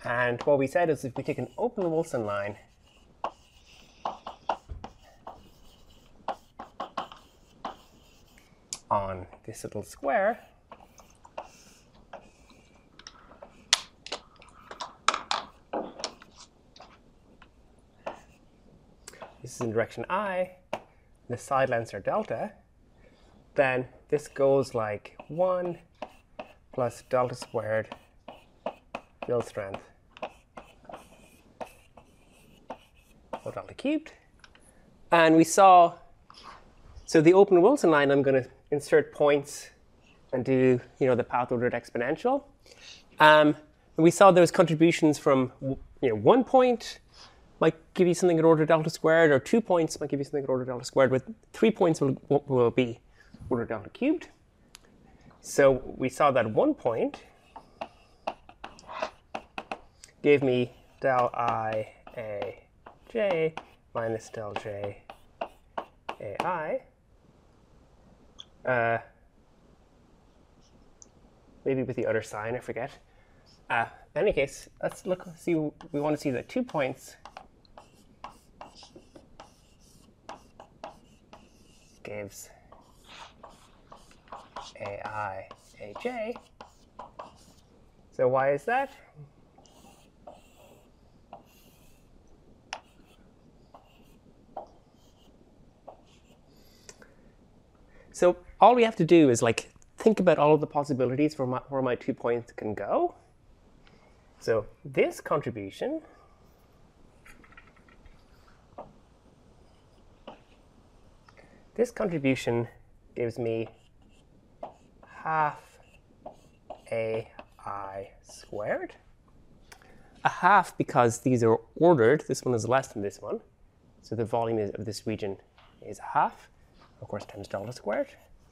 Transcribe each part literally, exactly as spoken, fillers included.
And what we said is if we take an open Wilson line on this little square, this is in direction I, the side lengths are delta, then this goes like one plus delta squared field strength or delta cubed. And we saw, so the open Wilson line, I'm going to insert points and do, you know, the path ordered exponential. Um, and we saw those contributions from, you know, one point might give you something at order delta squared, or two points might give you something at order delta squared, with three points will, will be order delta cubed. So we saw that one point gave me del I A j minus del j A I. Uh, maybe with the other sign, I forget. Uh, in any case, let's look, see, we want to see the two points gives A I A j. So why is that? So all we have to do is like think about all of the possibilities for my, where my two points can go. So this contribution this contribution gives me half A I squared. A half because these are ordered. This one is less than this one. So the volume is, of this region is a half. Of course, times delta squared.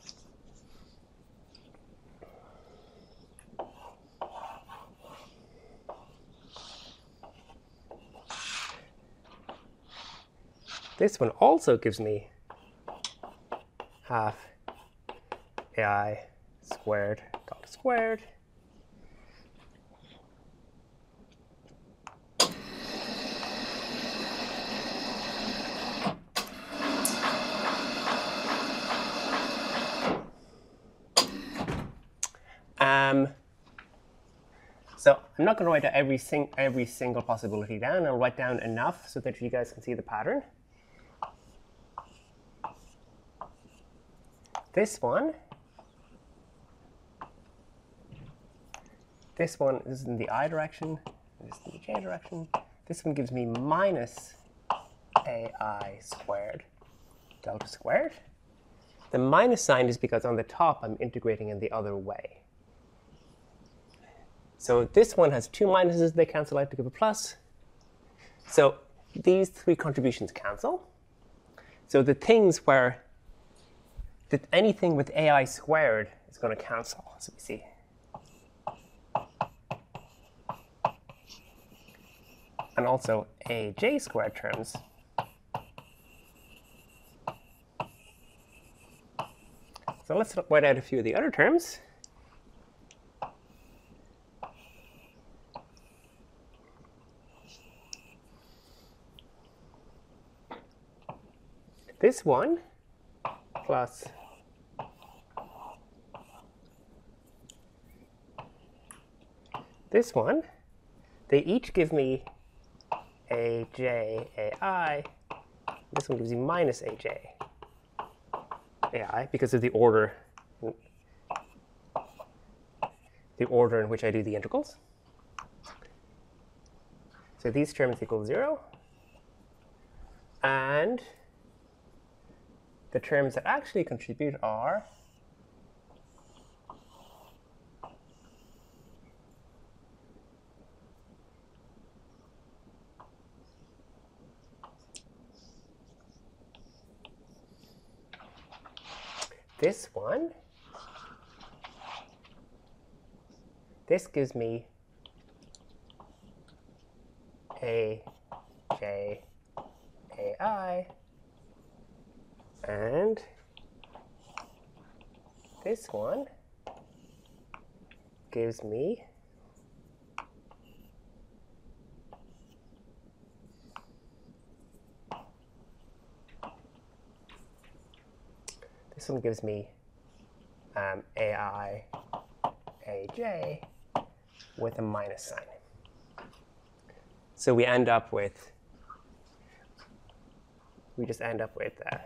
This one also gives me half A I squared delta squared. Um, so I'm not going to write out every, sing every single possibility down. I'll write down enough so that you guys can see the pattern. This one, this one this is in the I direction, this is in the j direction. This one gives me minus A I squared delta squared. The minus sign is because on the top I'm integrating in the other way. So this one has two minuses, they cancel out to give a plus. So these three contributions cancel. So the things where that anything with A I squared is going to cancel. So we see. And also A j squared terms. So let's write out a few of the other terms. This one plus this one, they each give me A j A I. This one gives you minus A j A I because of the order, the order in which I do the integrals. So these terms equal zero. And the terms that actually contribute are this one. This gives me A j A I. And this one gives me This one gives me um, A I, A J with a minus sign. So we end up with, we just end up with uh,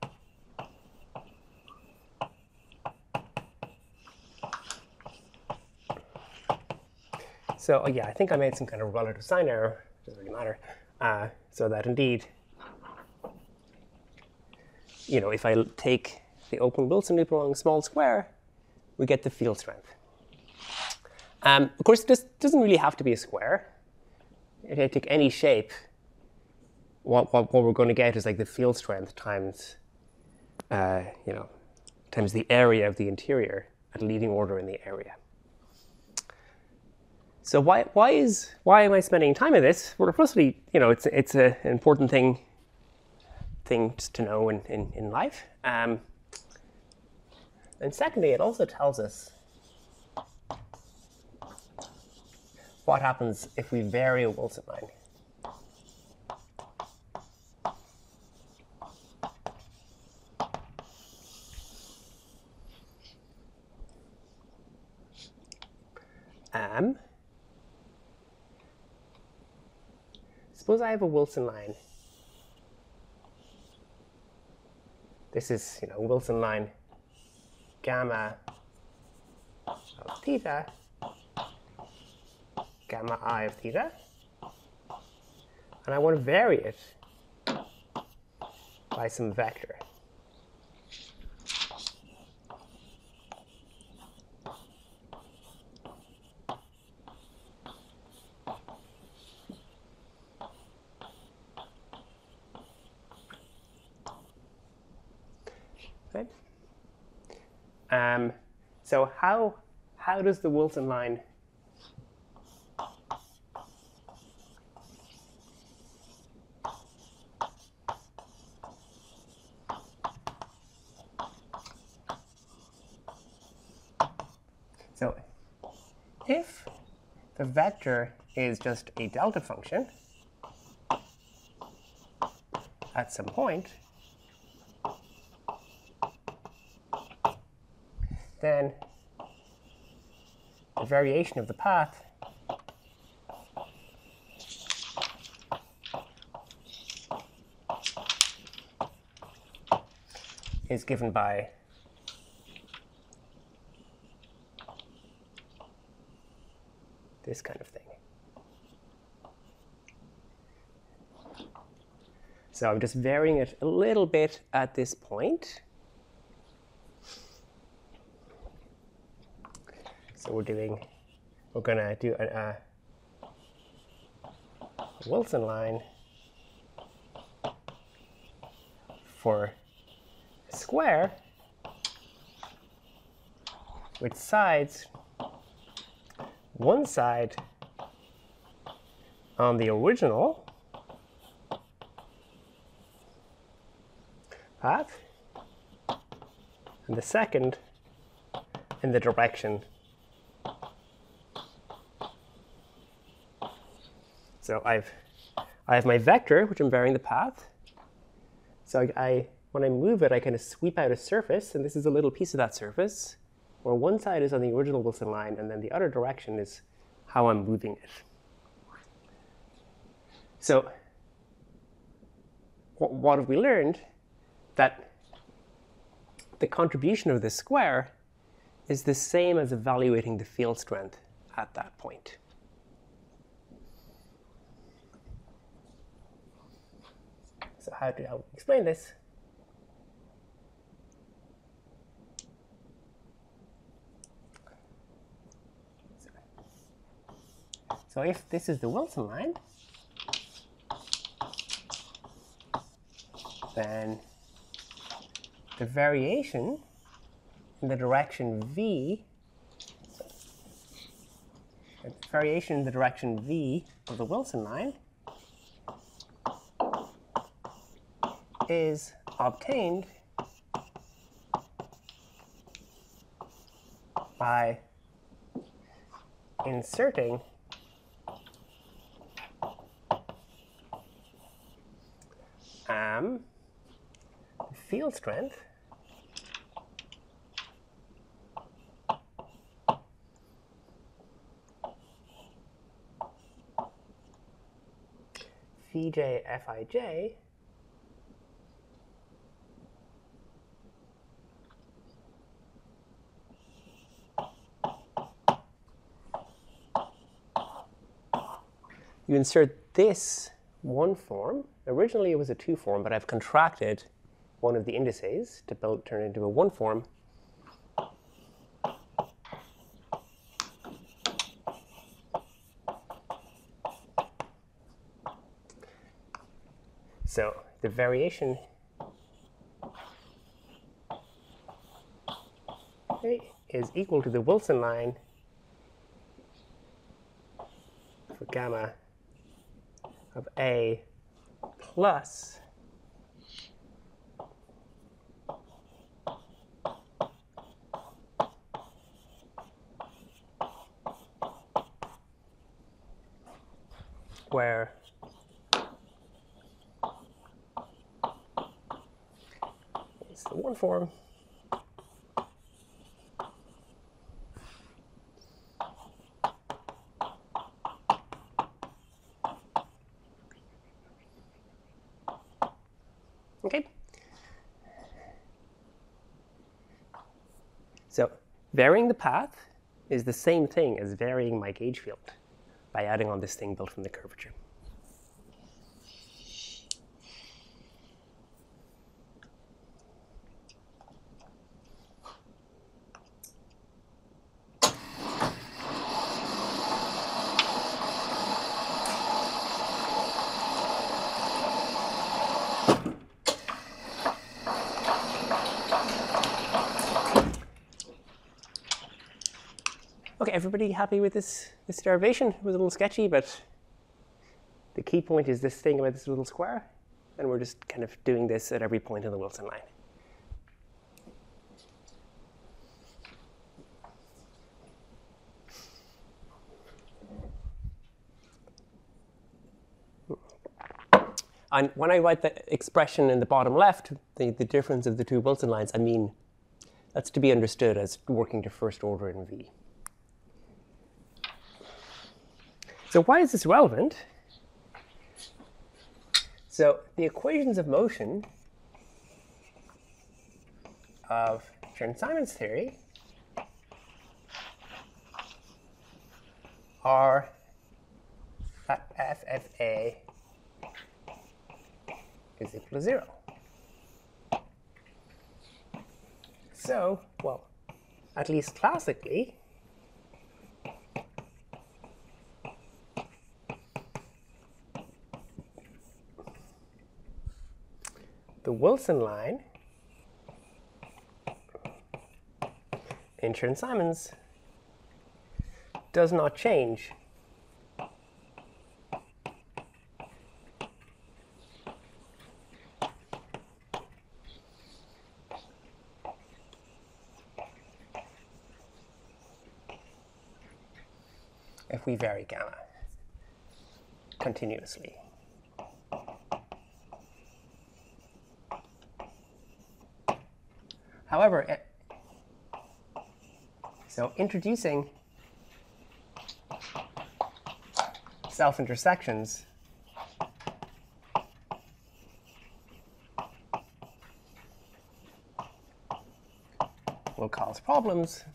so oh yeah, I think I made some kind of relative sign error, doesn't really matter, uh, so that indeed, you know, if I take the open Wilson loop along a small square, we get the field strength. Um, of course, this doesn't really have to be a square. If I take any shape, what, what, what we're going to get is like the field strength times, uh, you know, times the area of the interior at leading order in the area. So why, why, is, why am I spending time on this? Well, firstly, you know, it's, it's a, an important thing, thing to know in, in, in life. Um, and secondly, it also tells us what happens if we vary a Wilson line. Um, suppose I have a Wilson line. This is, you know, Wilson line gamma of theta, gamma I of theta, and I want to vary it by some vector. Right? Um, so how, how does the Wilson line So if the vector is just a delta function at some point, then the variation of the path is given by this kind of thing. So I'm just varying it a little bit at this point. So we're doing, we're going to do a, a Wilson line for a square with sides, one side on the original path, and the second in the direction. So I've I have my vector, which I'm varying the path. So I, I when I move it, I kind of sweep out a surface, and this is a little piece of that surface, where one side is on the original Wilson line, and then the other direction is how I'm moving it. So what, what have we learned? That the contribution of this square is the same as evaluating the field strength at that point. So how do I explain this? So if this is the Wilson line, then the variation in the direction v, the variation in the direction v of the Wilson line is obtained by inserting um, field strength Vj Fij you insert this one form. Originally it was a two form, but I've contracted one of the indices to build, turn it into a one form. So the variation okay, is equal to the Wilson line for gamma of A plus where it's the one form okay. So varying the path is the same thing as varying my gauge field by adding on this thing built from the curvature. Okay, everybody happy with this, this derivation? It was a little sketchy, but the key point is this thing about this little square, and we're just kind of doing this at every point in the Wilson line. And when I write the expression in the bottom left, the, the difference of the two Wilson lines, I mean, that's to be understood as working to first order in V. So why is this relevant? So the equations of motion of Chern-Simons theory are that F F A is equal to zero. So, well, at least classically, the Wilson line in Chern-Simons does not change if we vary gamma continuously. However, so introducing self-intersections will cause problems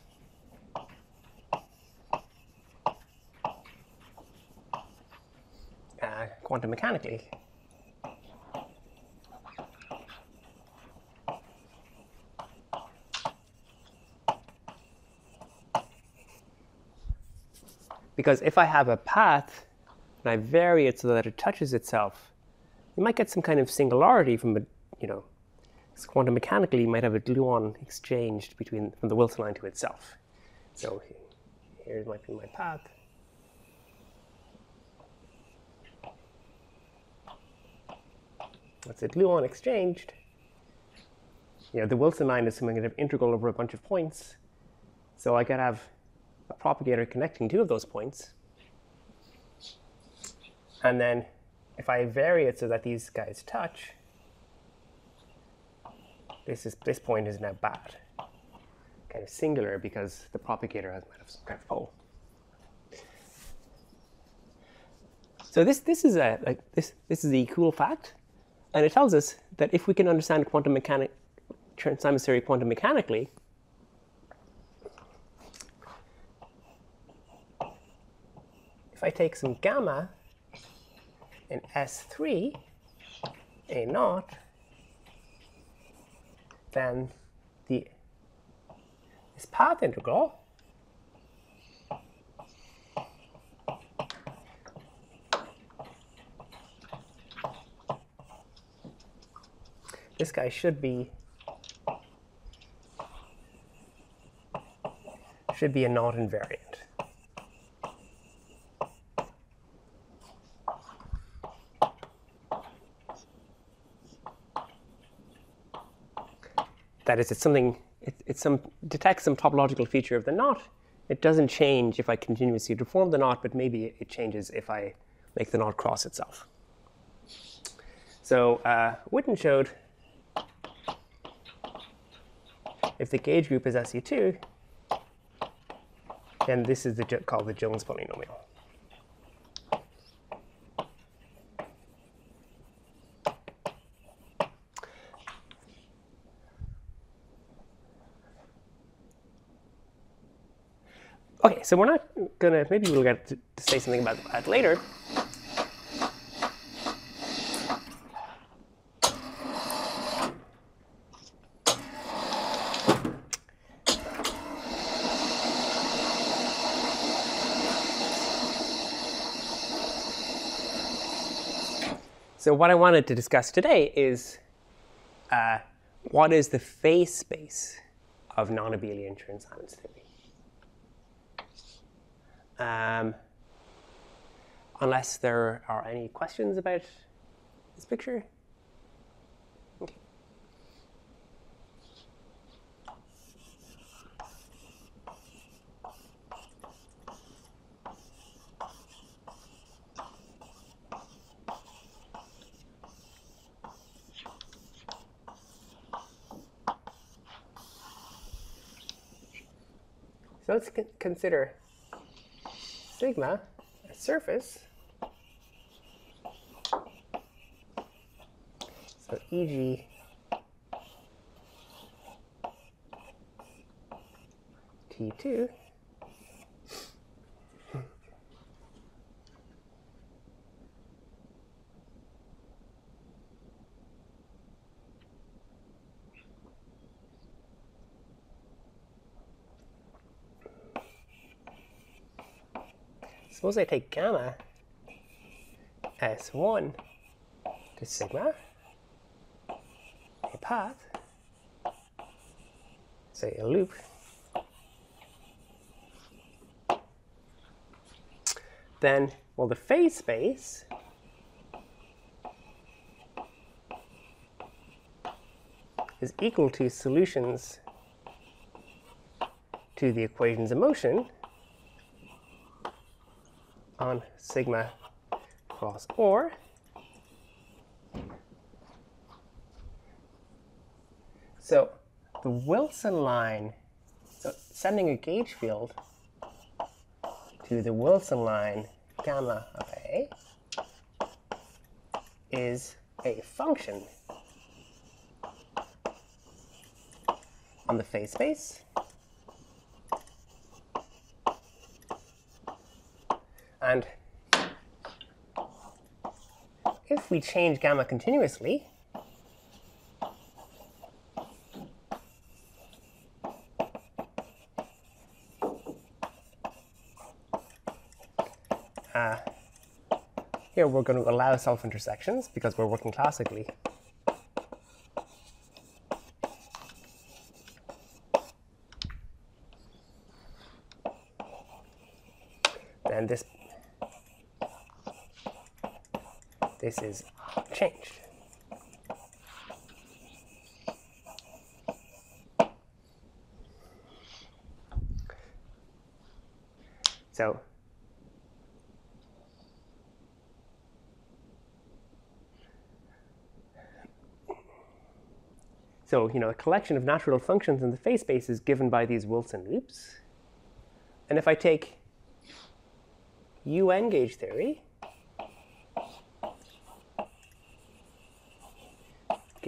uh, quantum mechanically. Because if I have a path and I vary it so that it touches itself, you might get some kind of singularity from a, you know, quantum mechanically you might have a gluon exchanged between from the Wilson line to itself. So here might be my path. That's a gluon exchanged. You know, the Wilson line is some kind of integral over a bunch of points. So I could have a propagator connecting two of those points. And then if I vary it so that these guys touch, this is this point is now bad. Kind of singular because the propagator has might have some kind of pole. So this this is a like this this is a cool fact, and it tells us that if we can understand quantum mechanic Chern-Simons theory quantum mechanically, if I take some gamma in S three A naught, then the this path integral this guy should be should be a not invariant. That is, it's something, it, it's some, detects some topological feature of the knot. It doesn't change if I continuously deform the knot, but maybe it changes if I make the knot cross itself. So uh, Witten showed if the gauge group is S E two, then this is the, called the Jones polynomial. Okay, so we're not gonna, maybe we'll get to, to say something about that later. So what I wanted to discuss today is uh, what is the phase space of non-abelian Chern-Simons theory? Um, unless there are any questions about this picture. Okay. So let's con consider sigma, a surface. So E G T two suppose I take gamma S one to sigma, a path, say a loop, then, well, the phase space is equal to solutions to the equations of motion on sigma cross or. So the Wilson line, so sending a gauge field to the Wilson line gamma of A is a function on the phase space and if we change gamma continuously, uh, here we're going to allow self-intersections because we're working classically. Then this this is changed. So So, you know, a collection of natural functions in the phase space is given by these Wilson loops. And if I take U N gauge theory,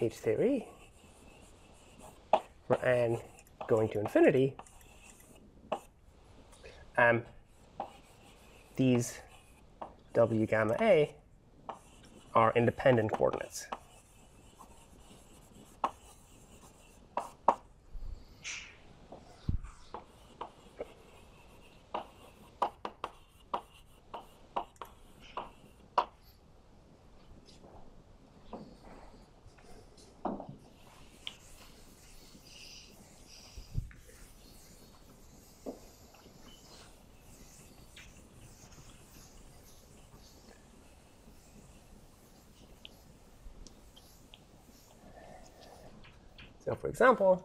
H theory for n going to infinity, um, these w gamma a are independent coordinates. So for example,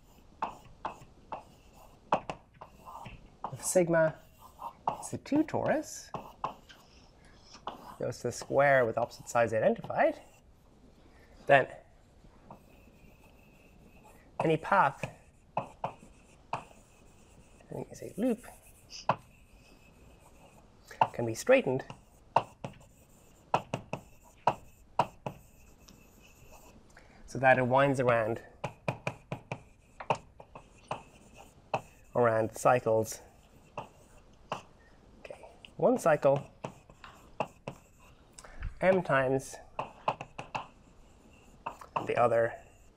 if sigma is a two torus, goes to the square with opposite sides identified, then any path, I think is a loop, can be straightened so that it winds around around cycles. Okay, one cycle m times the other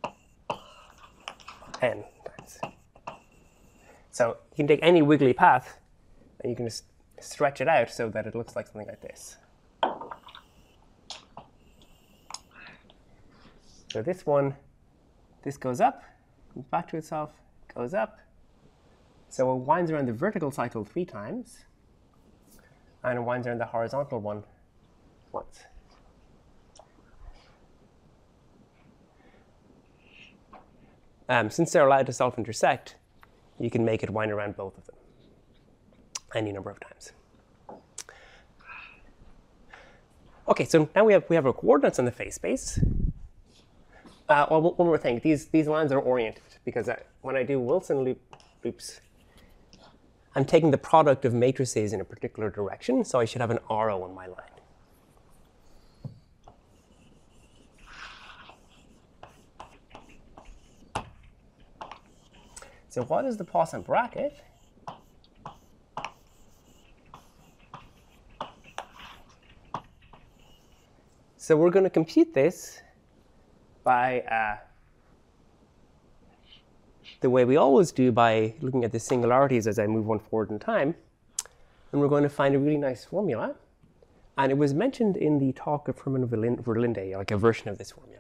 n times. So you can take any wiggly path and you can just stretch it out so that it looks like something like this. So this one, this goes up, comes back to itself, goes up. So it winds around the vertical cycle three times, and it winds around the horizontal one once. Um, since they're allowed to self-intersect, you can make it wind around both of them any number of times. OK, so now we have, we have our coordinates on the phase space. Uh, well, one more thing. These, these lines are oriented, because I, when I do Wilson loop, loops, I'm taking the product of matrices in a particular direction, so I should have an arrow on my line. So what is the Poisson bracket? So we're going to compute this by uh, the way we always do, by looking at the singularities as I move one forward in time. And we're going to find a really nice formula. And it was mentioned in the talk of Herman Verlinde, like a version of this formula.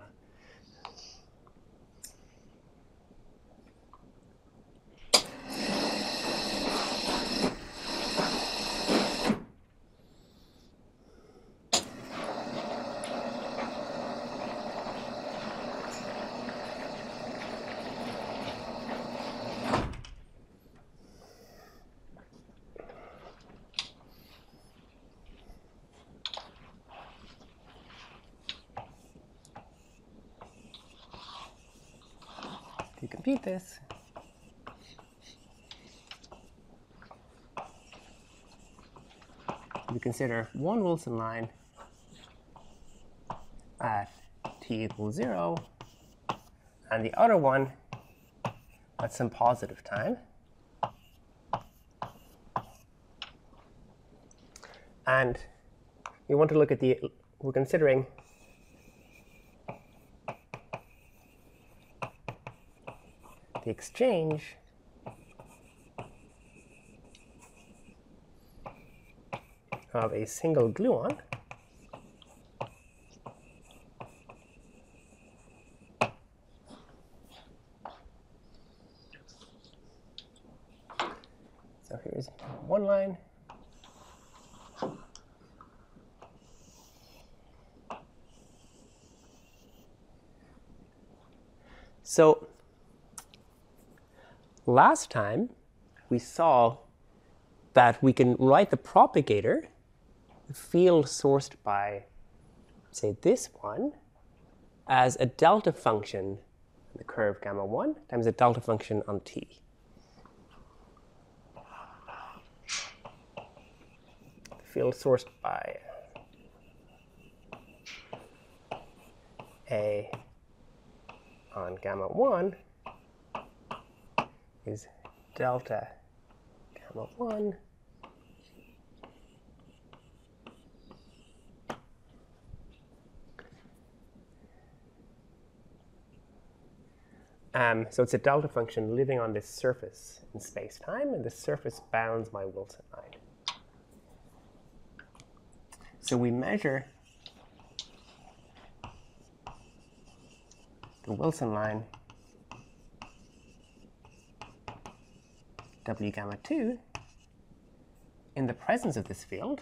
To compute this, we consider one Wilson line at t equals zero, and the other one at some positive time. And we want to look at the, we're considering the exchange of a single gluon so here's one line. So last time, we saw that we can write the propagator, the field sourced by, say, this one, as a delta function on the curve gamma one times a delta function on t. The field sourced by a on gamma one is delta gamma one Um, so it's a delta function living on this surface in space-time, and this surface bounds my Wilson line. So we measure the Wilson line W gamma two in the presence of this field.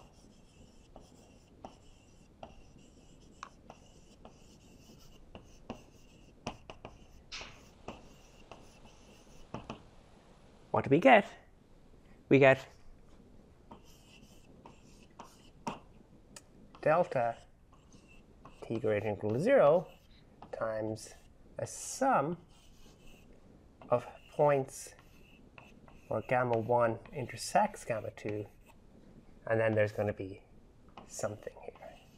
What do we get? We get delta t greater than or equal to zero times a sum of points where gamma one intersects gamma two, and then there's going to be something here.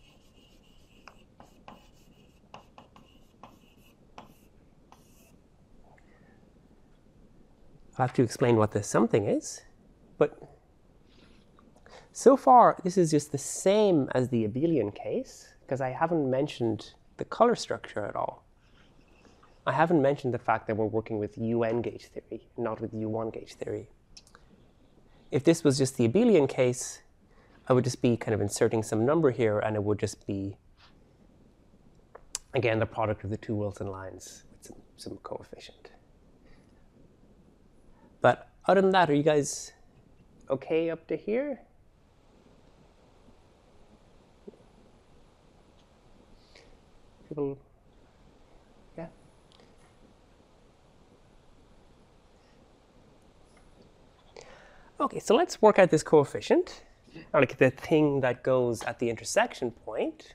I have to explain what this something is, but so far this is just the same as the abelian case, because I haven't mentioned the color structure at all. I haven't mentioned the fact that we're working with U N gauge theory, not with U one gauge theory. If this was just the abelian case, I would just be kind of inserting some number here, and it would just be, again, the product of the two Wilson lines with some, some coefficient. But other than that, are you guys okay up to here? People, yeah? Okay, so let's work out this coefficient, or like the thing that goes at the intersection point.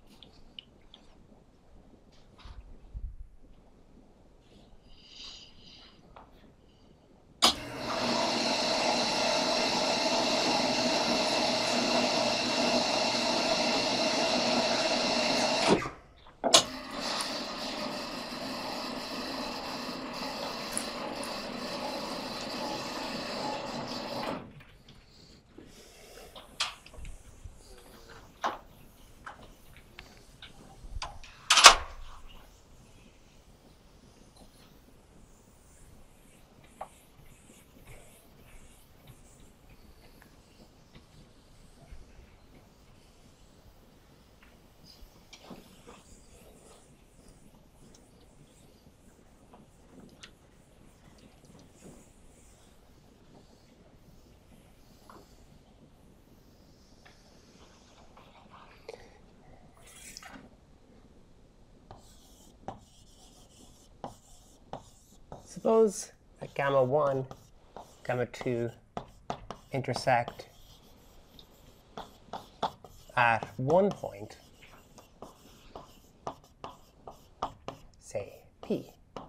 Suppose that gamma one, gamma two intersect at one point, say P.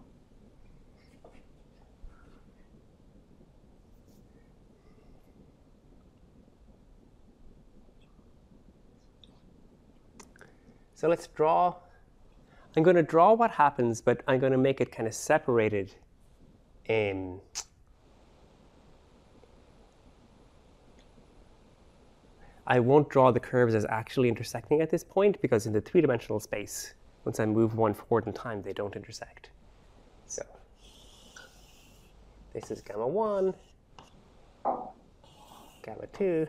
So let's draw. I'm going to draw what happens, but I'm going to make it kind of separated. Um, I won't draw the curves as actually intersecting at this point, because in the three-dimensional space, once I move one forward in time, they don't intersect. So this is gamma one, gamma two.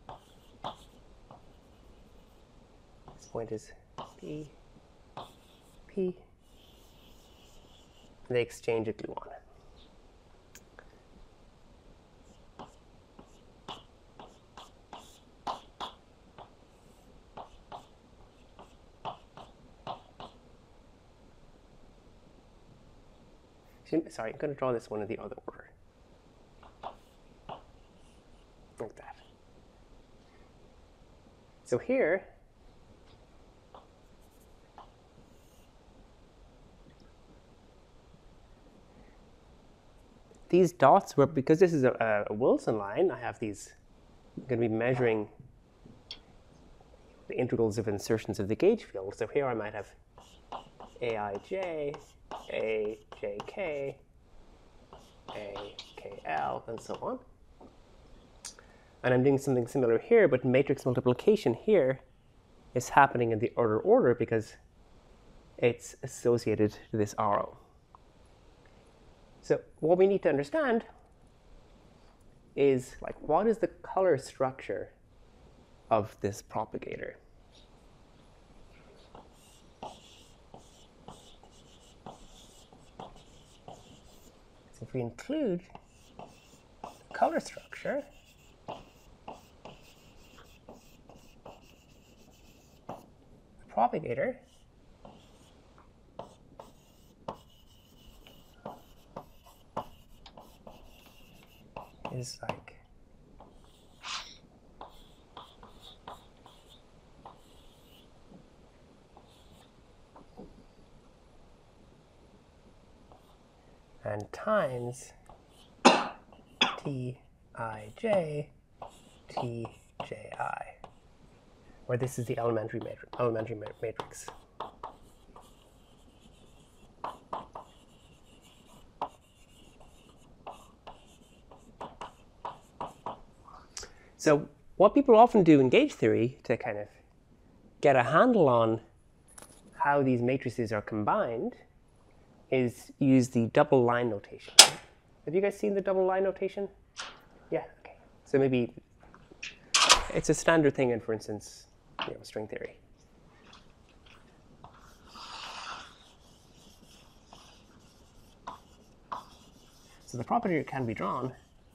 This point is P, P. And they exchange at gluon. Sorry, I'm going to draw this one in the other order. Like that. So here, these dots were, because this is a, a Wilson line, I have these, I'm going to be measuring the integrals of insertions of the gauge field. So here I might have A I J A, J, K, A, K, L, and so on. And I'm doing something similar here, but matrix multiplication here is happening in the other order because it's associated to this R O. So what we need to understand is, like, what is the color structure of this propagator? So if we include the color structure, the propagator is like and times T I J T J I, where this is the elementary matrix. Elementary ma matrix. So what people often do in gauge theory to kind of get a handle on how these matrices are combined is use the double line notation. Have you guys seen the double line notation? Yeah, okay. So maybe it's a standard thing in, for instance, you know, string theory. So the propagator can be drawn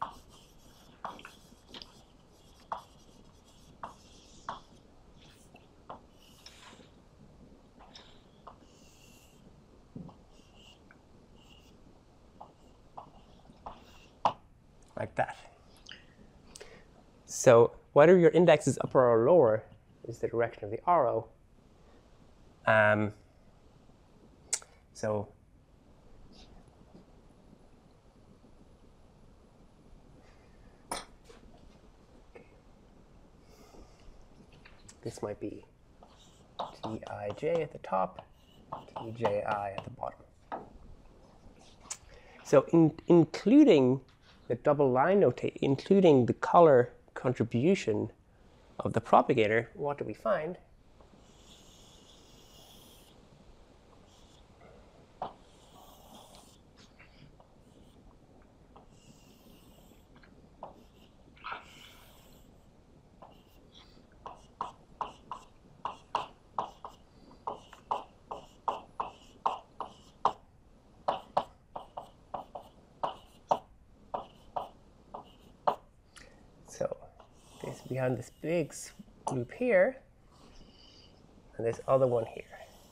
like that. So whether your index is upper or lower is the direction of the arrow. Um, so this might be T I J at the top, T J I at the bottom. So in, including the double line notation, including the color contribution of the propagator, what do we find? So this behind this big loop here, and this other one here.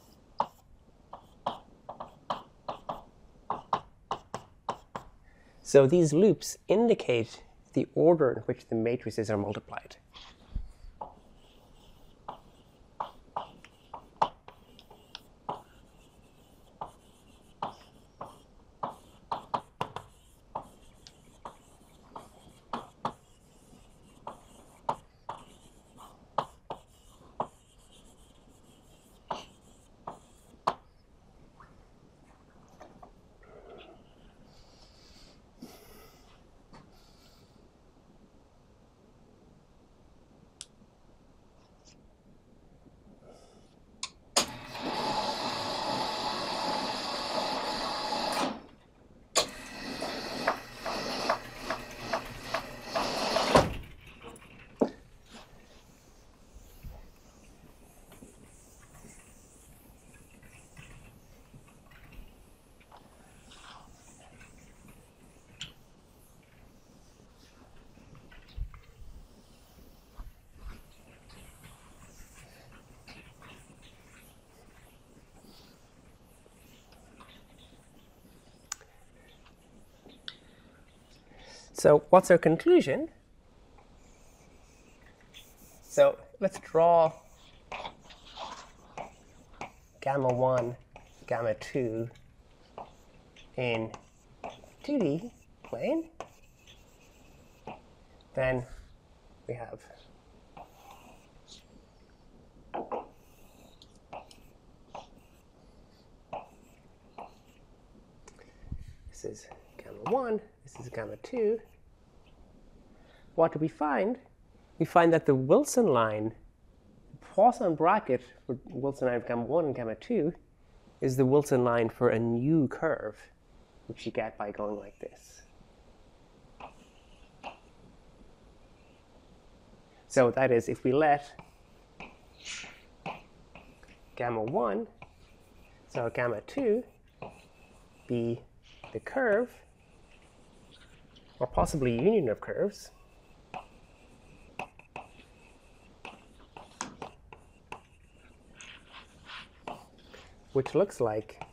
So these loops indicate the order in which the matrices are multiplied. So what's our conclusion? So let's draw gamma one, gamma two in two D plane. Then we have this is gamma one, this is gamma two. What do we find? We find that the Wilson line, the Poisson bracket for Wilson line of gamma one and gamma two, is the Wilson line for a new curve, which you get by going like this. So that is, if we let gamma one, so gamma two, be the curve, or possibly union of curves, which looks like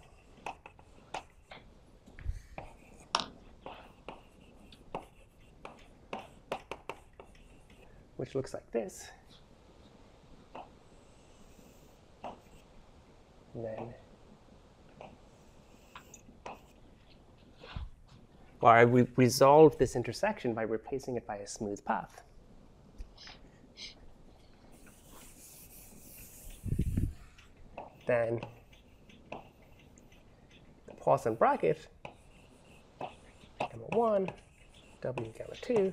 which looks like this. And then, well, we resolve this intersection by replacing it by a smooth path. Then the Poisson bracket, gamma one, W gamma two,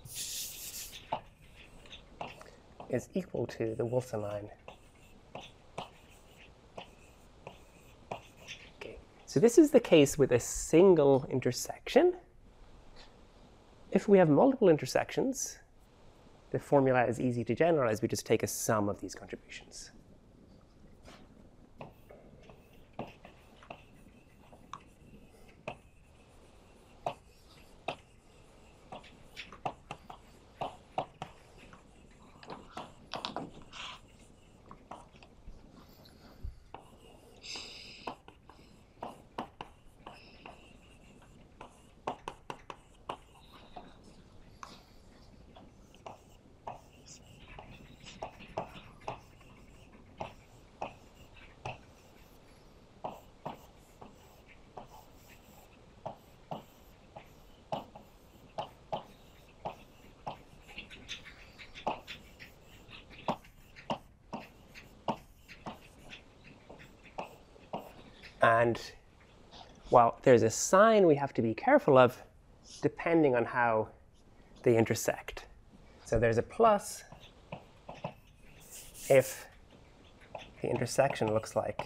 is equal to the Wilson line. Okay, so this is the case with a single intersection. If we have multiple intersections, the formula is easy to generalize. We just take a sum of these contributions. And, well, there's a sign we have to be careful of depending on how they intersect. So there's a plus if the intersection looks like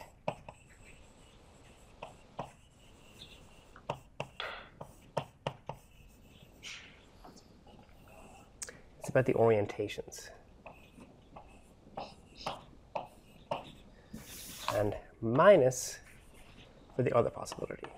it's about the orientations. And minus for the other possibility.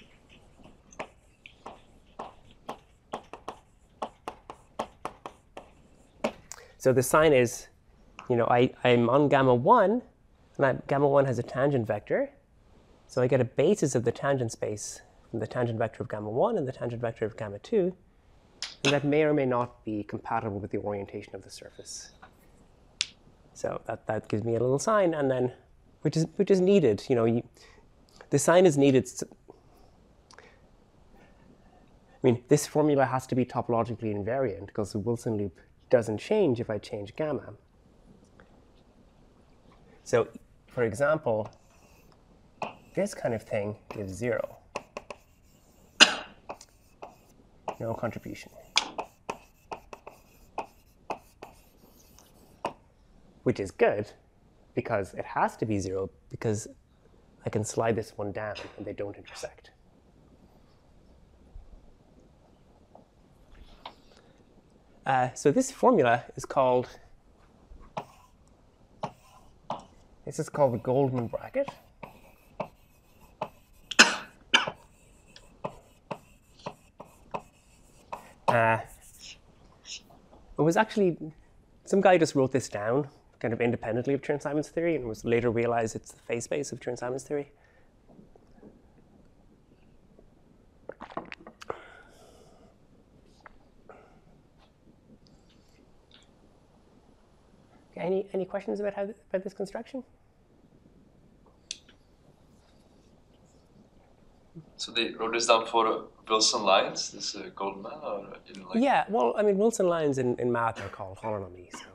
So the sign is, you know, I, I'm on gamma one, and I, gamma one has a tangent vector. So I get a basis of the tangent space from the tangent vector of gamma one and the tangent vector of gamma two. And that may or may not be compatible with the orientation of the surface. So that, that gives me a little sign, and then, which is, which is needed. You know, you, the sign is needed. I mean, this formula has to be topologically invariant because the Wilson loop doesn't change if I change gamma. So, for example, this kind of thing is zero. No contribution. Which is good because it has to be zero because I can slide this one down and they don't intersect. Uh, so this formula is called, this is called the Goldman bracket. Uh, it was actually, some guy just wrote this down kind of independently of Chern-Simons theory, and was later realized it's the phase space of Chern-Simons theory. Okay, any any questions about how about this construction? So they wrote this down for uh, Wilson lines, this uh, Goldman, or in like? Yeah, well, I mean, Wilson lines in, in math are called holonomy, so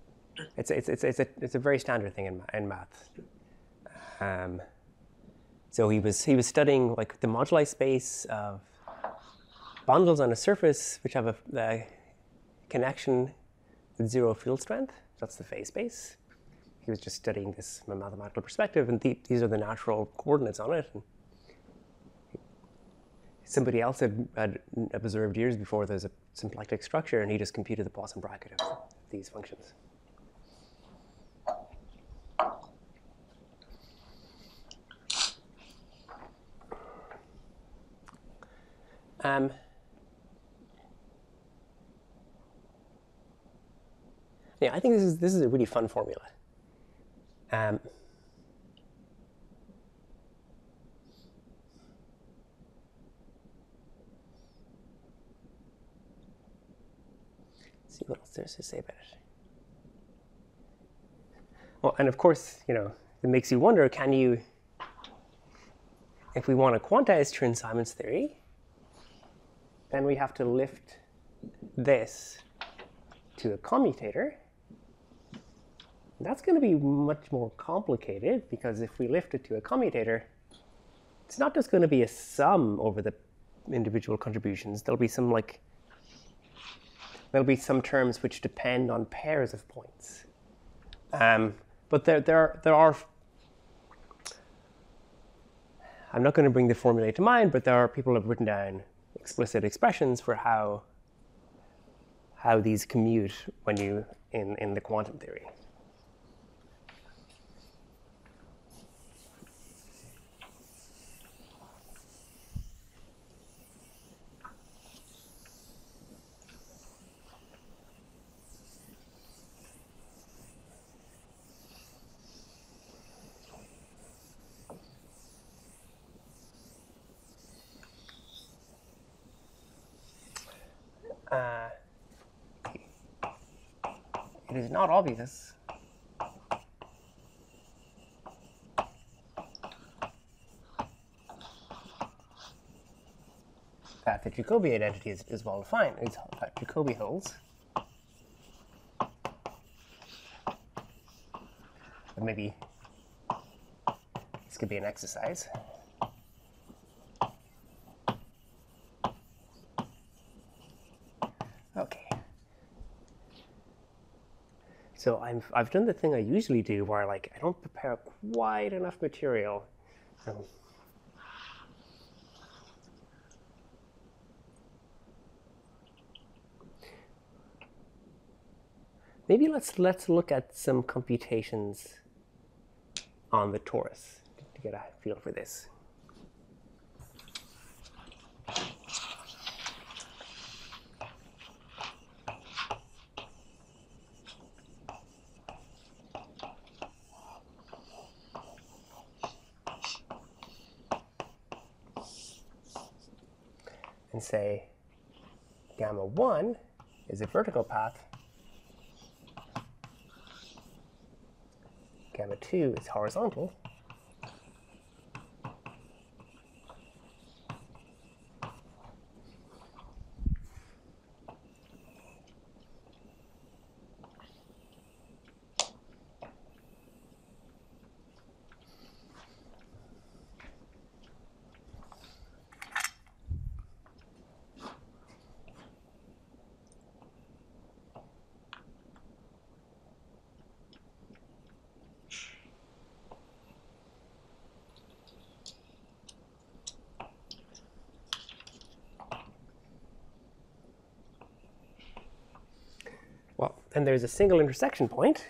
it's it's it's it's a it's a very standard thing in in math. Um, So he was he was studying like the moduli space of bundles on a surface which have a, a connection with zero field strength. That's the phase space. He was just studying this from a mathematical perspective, and the, these are the natural coordinates on it. And somebody else had, had observed years before there's a symplectic structure, and he just computed the Poisson bracket of these functions. Um, yeah, I think this is this is a really fun formula. Um, let's see what else there's to say about it. Well, and of course, you know, it makes you wonder: can you, if we want to quantize Chern-Simons theory, then we have to lift this to a commutator. That's going to be much more complicated, because if we lift it to a commutator, it's not just going to be a sum over the individual contributions. There'll be some like there'll be some terms which depend on pairs of points. Um, but there there are, there are I'm not going to bring the formulae to mind, but there are people who have written down explicit expressions for how how these commute when you in in the quantum theory. Uh, it is not obvious that the Jacobi identity is, is well defined. It's that Jacobi holds. But maybe this could be an exercise. Okay. So I'm, I've done the thing I usually do where like I don't prepare quite enough material. Um, maybe let's let's look at some computations on the torus to get a feel for this. And say gamma one is a vertical path, gamma two is horizontal, well, then there's a single intersection point.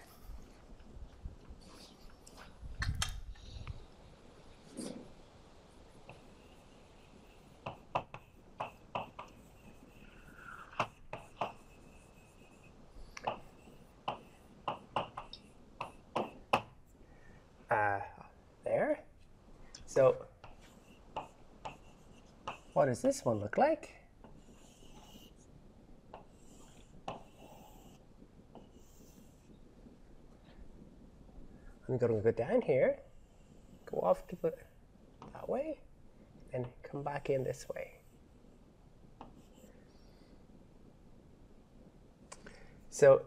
Uh, there. So what does this one look like? I'm going to go down here, go off to the, that way, and come back in this way. So,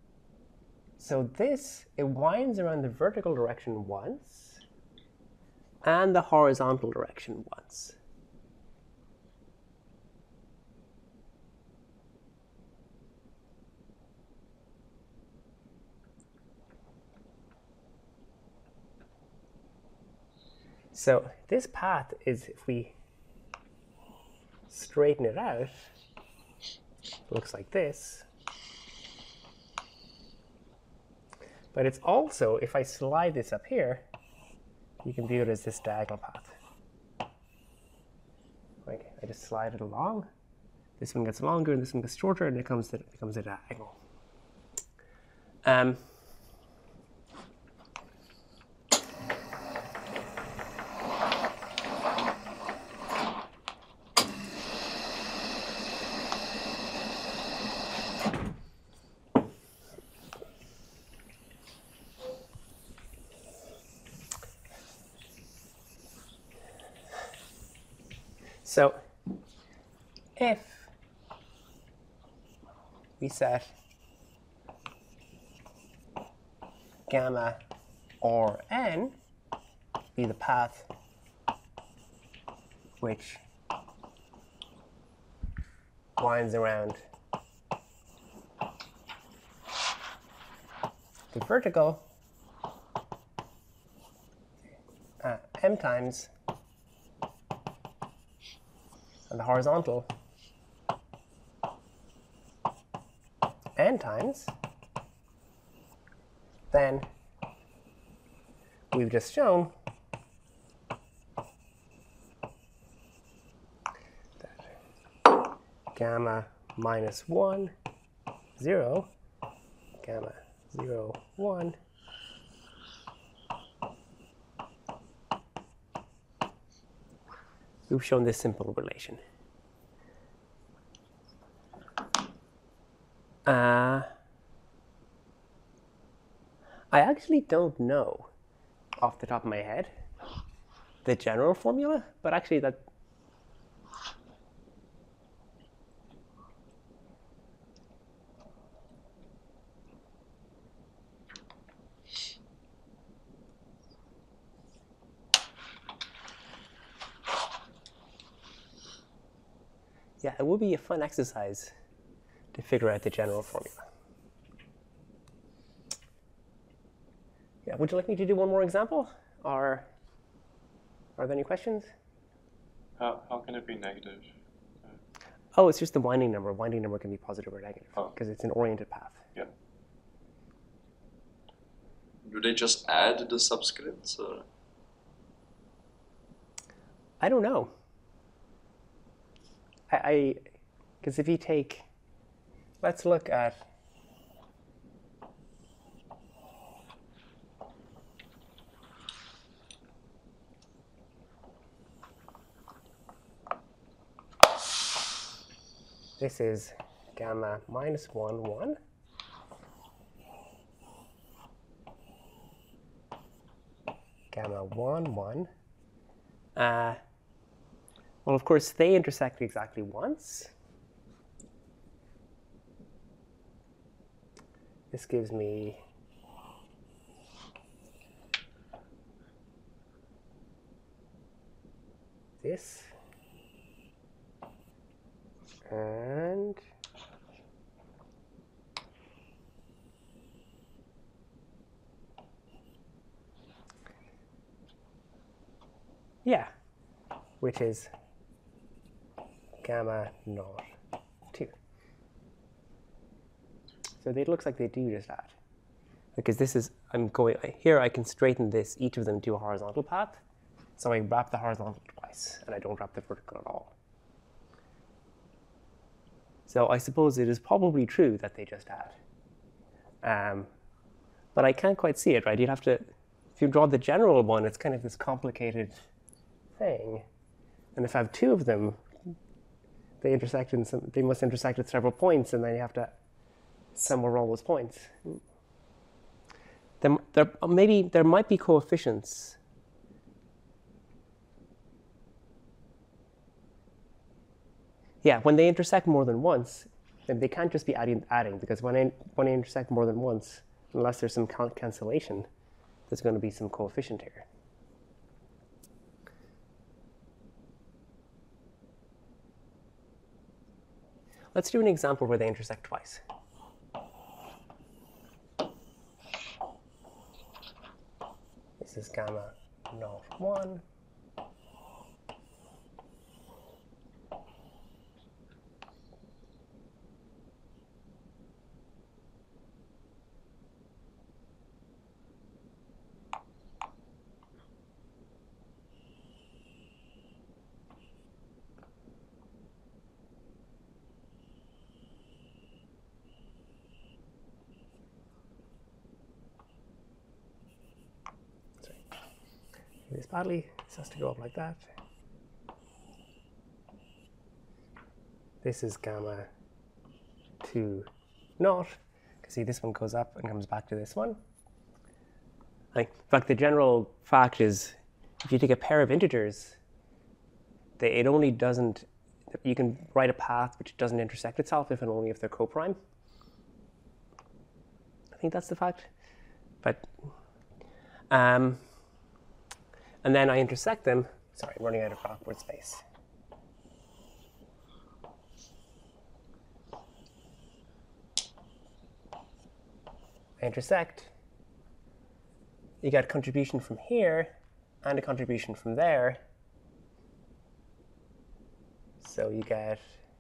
so this, it winds around the vertical direction once, and the horizontal direction once. So this path is, if we straighten it out, it looks like this. But it's also, if I slide this up here, you can view it as this diagonal path. Like, I just slide it along. This one gets longer, and this one gets shorter, and it becomes, it becomes a diagonal. Um, So if we set gamma or n be the path which winds around the vertical uh, m times, and the horizontal n times, then we've just shown that gamma minus one, zero, gamma zero, one, we've shown this simple relation. Uh, I actually don't know off the top of my head the general formula, but actually that yeah, it would be a fun exercise to figure out the general formula. Yeah, would you like me to do one more example? Or are there any questions? How, how can it be negative? Oh, it's just the winding number. Winding number can be positive or negative because Oh. it's an oriented path. Yeah. Do they just add the subscripts? Or? I don't know. I, because if you take, let's look at this is gamma minus one, one. Gamma one, one. Uh, well, of course, they intersect exactly once. This gives me this. And yeah, which is gamma naught two. So it looks like they do just that. Because this is, I'm going, here I can straighten this, each of them to a horizontal path. So I wrap the horizontal twice, and I don't wrap the vertical at all. So I suppose it is probably true that they just add. Um, but I can't quite see it, right? You'd have to, if you draw the general one, it's kind of this complicated thing. And if I have two of them, they intersect in some, they must intersect at several points, and then you have to sum over all those points. There, there, maybe there might be coefficients. Yeah, when they intersect more than once, then they can't just be adding, adding because when they, when they intersect more than once, unless there's some cancellation, there's going to be some coefficient here. Let's do an example where they intersect twice. This is gamma naught one. This badly, this has to go up like that. This is gamma two naught. You can see this one goes up and comes back to this one. Like, in fact, the general fact is, if you take a pair of integers, they, it only doesn't, you can write a path which doesn't intersect itself if and only if they're coprime. I think that's the fact. But, um, and then I intersect them. Sorry, I'm running out of awkward space. I intersect. You get a contribution from here and a contribution from there. So you get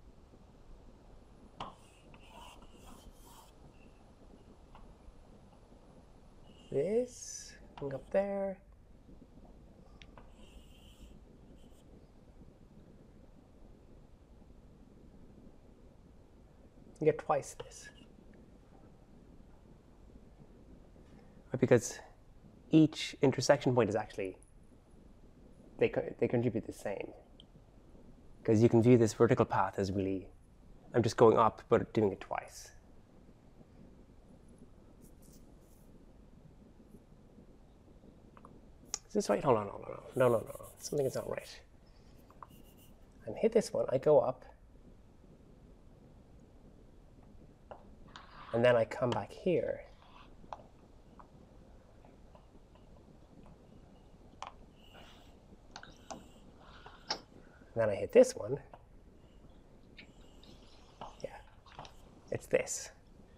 this going up there. You get twice this. Because each intersection point is actually, they, they contribute the same. Because you can view this vertical path as really, I'm just going up, but doing it twice. Is this right? Hold on, hold on, hold on. No, no, no, no. Something is not right. I hit this one, I go up, and then I come back here. And then I hit this one. Yeah, it's this.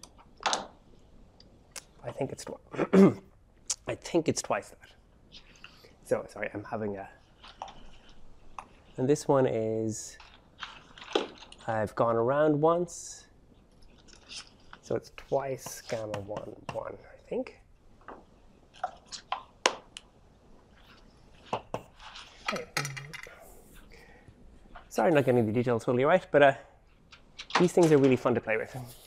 I think it's twice. I think it's twice that. So sorry, I'm having a. And this one is. I've gone around once. So it's twice gamma one one, I think. Okay. Sorry, I'm not getting the details totally right, but uh, these things are really fun to play with.